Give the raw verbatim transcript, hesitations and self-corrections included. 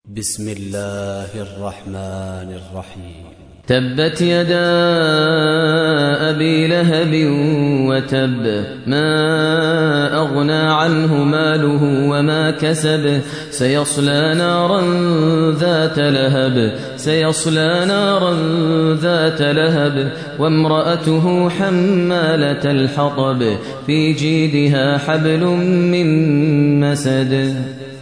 بسم الله الرحمن الرحيم. تبت يدا أبي لهب وتب، ما أغنى عنه ماله وما كسب، سيصلى نارا ذات لهب سيصلى نارا ذات لهب وامرأته حمالة الحطب في جيدها حبل من مسد.